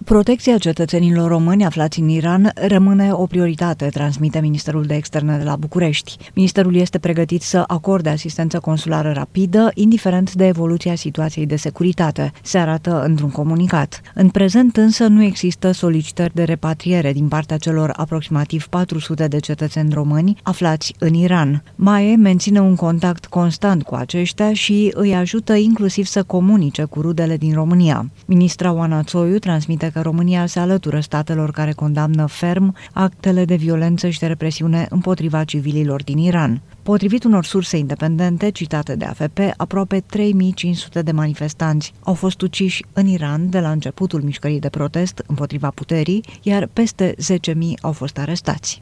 Protecția cetățenilor români aflați în Iran rămâne o prioritate, transmite Ministerul de Externe de la București. Ministerul este pregătit să acorde asistență consulară rapidă, indiferent de evoluția situației de securitate, se arată într-un comunicat. În prezent însă nu există solicitări de repatriere din partea celor aproximativ 400 de cetățeni români aflați în Iran. MAE menține un contact constant cu aceștia și îi ajută inclusiv să comunice cu rudele din România. Ministra Oana Țoiu transmite că România se alătură statelor care condamnă ferm actele de violență și de represiune împotriva civililor din Iran. Potrivit unor surse independente citate de AFP, aproape 3500 de manifestanți au fost uciși în Iran de la începutul mișcării de protest împotriva puterii, iar peste 10.000 au fost arestați.